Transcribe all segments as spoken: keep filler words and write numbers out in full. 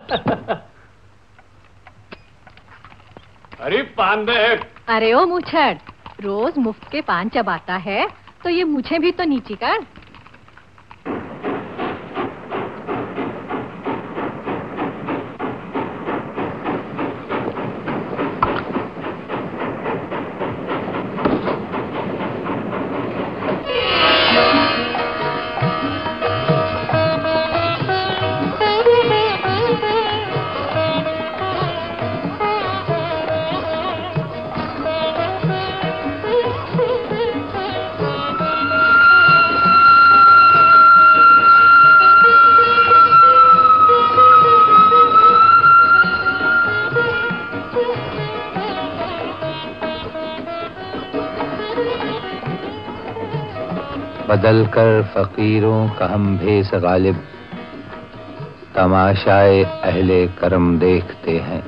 अरे पान दे। अरे ओ मुछड़, रोज मुफ्त के पान चबाता है तो ये मुझे भी तो नीची कर। बदल कर फकीरों का हम भेस गालिब, तमाशाए अहले करम देखते हैं।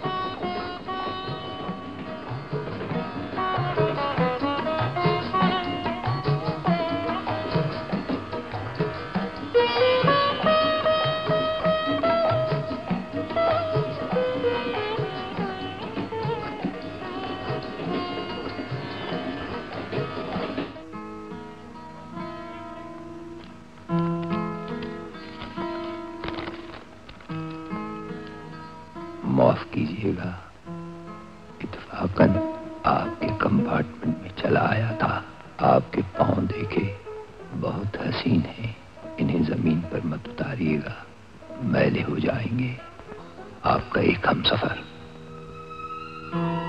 माफ कीजिएगा, इत्तफाकन आपके कंपार्टमेंट में चला आया था। आपके पांव देखे, बहुत हसीन हैं। इन्हें जमीन पर मत उतारिएगा, मैले हो जाएंगे। आपका एक हमसफर।